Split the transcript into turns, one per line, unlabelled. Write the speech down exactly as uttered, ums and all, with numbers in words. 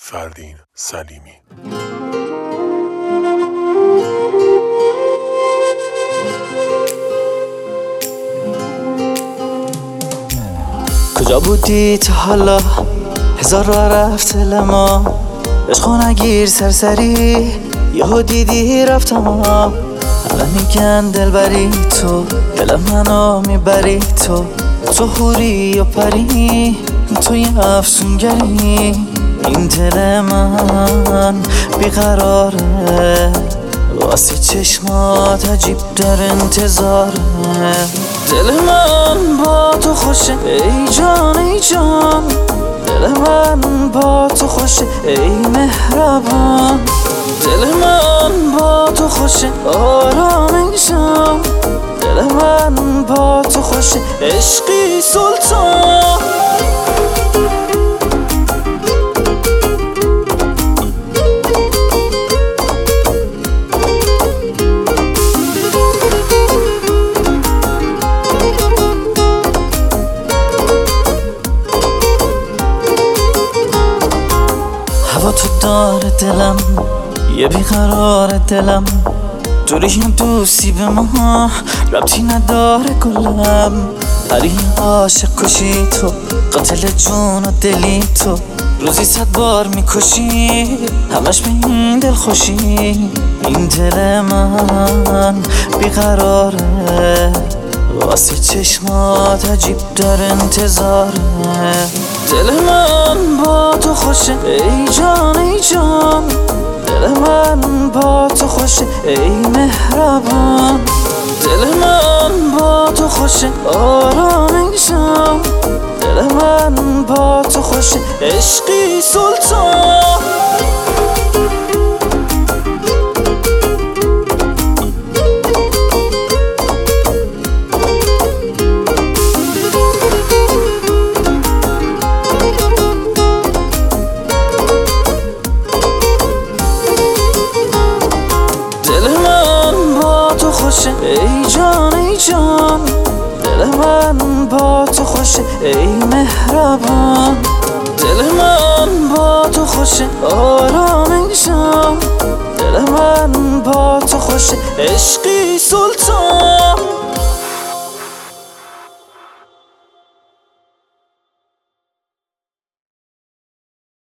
فردین سلیمی.
کجا بودی تا حالا؟ هزار راه رفت لما عشقو نگیر سرسری، یهو دیدی رفتم. الان میگن دلبری تو، دل منو میبری تو. تو حوری و پری، توی افسونگری. این دل من بیقراره، واسه چشمات عجیب در انتظاره. دل من با تو خوشه ای جان ای جان، دل من با تو خوشه ای مهربان. دل من با تو خوشه آرام ای جان، دل من با تو خوشه عشقی سلطان. هوا تو داره دلم، یه بیقرار دلم. جوری هم دوستی به ما ربطی نداره گلم. پری عاشق کشی تو، قاتل جون و دلی تو. روزی صد بار میکشی، همش به این دل خوشی. این دل من بیقراره، واسه چشمات عجیب در انتظاره. دل من با تو خوشه ای جان ای جان، دل من با تو خوشه ای مهربان. دل من با تو خوشه آرام ای جان، دل من با تو خوشه عشقی سلطان. ای جان ای جان، دل من با تو خوشه ای مهربان. دل من با تو خوشه آرام ای جان، دل من با تو خوشه عشقی سلطان.